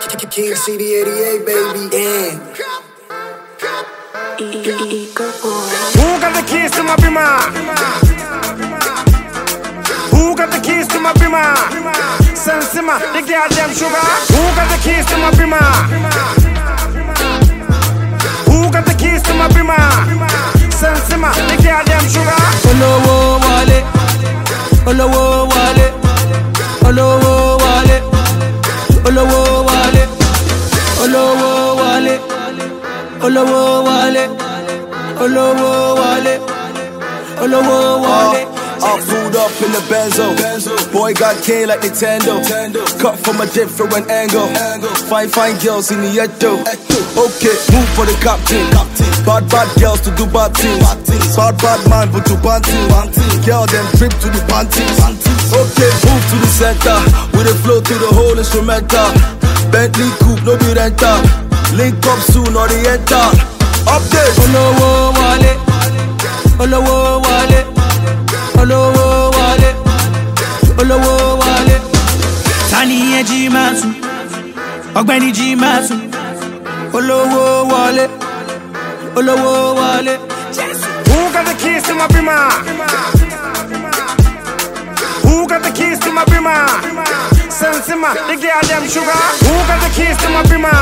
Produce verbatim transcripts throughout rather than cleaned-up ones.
King C D eighty-eight, baby. Damn. Who got the keys to my bima? Who got the keys to my bima? Sensima, the goddamn sugar. Who got the keys to my bima? Who got the keys to my bima? Sensima, the goddamn sugar. Olowo wale, Olowo wale, Olowo wale, Olowo wale, Olowo wale, Olowo wale, Olowo wale, Olowo wale. All food up in the benzo. Boy got K like Nintendo. Cut from a different angle. Fine, fine girls in the ghetto. Okay, move for the captain. Bad, bad girls to do bad things. Bad, bad man but to panties. Girl them trip to the panties. Okay, move to the center. With a flow to the whole instrumental. Bentley coupe, no be rental. Link up soon or the enter. Update. Olowo wale, Olowo wale, Olowo wale, Olowo wale. Tani e Jimasu, Ọ̀gbẹ́ni Jimasu. Olowo wale, Olowo wale. Who got the keys to my bima? Who got the keys to my bima? Sensima, the goddamn sugar. Who got the keys to my bima?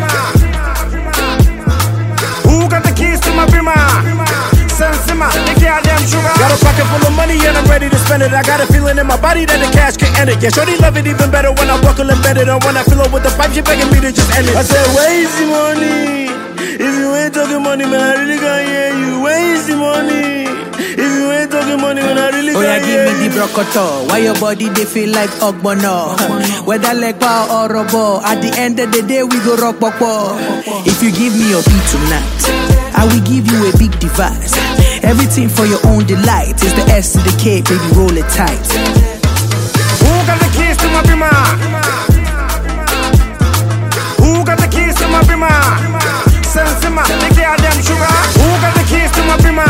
Who got the keys to my bima? Sensima, the goddamn sugar. Got a pocket full of money and I'm ready to spend it. I got a feeling in my body that the cash can end it. Yeah, shorty love it even better when I buckle embedded. Or when I fill up with the pipe, she begging me to just end it. I said, where is the money? If you ain't talking money, man, I really can't hear you. Where is the money? If you ain't talking money, man, I really Oh can't yeah, hear give me you. the brocoto. Why your body they feel like ogbono? Whether like power or robo, at the end of the day we go rock popo. If you give me your beat tonight, I will give you a big device. Everything for your own delight. It's the S to the K, baby, roll it tight. Who got the keys to my bima? Who got the keys to my bima? Sensima, the goddamn sugar. Who got the keys to my bima?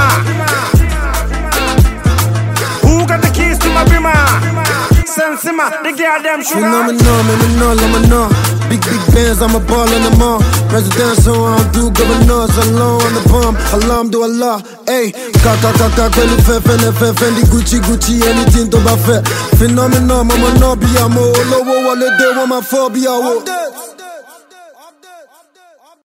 Who got the keys to my bima? Sensima, the goddamn sugar. Phenomenal, phenomenal, phenomenal. Big, big bands, I'm a ball on them all. Presidential, I don't do governors. Alone on the bomb, alarm do Allah. Hey, kaka kaka, kweli fe, fene fe, fendi Gucci, Gucci, anything to ba fe. Phenomenal, mama no be amo. Olowo wale de, want my phobia.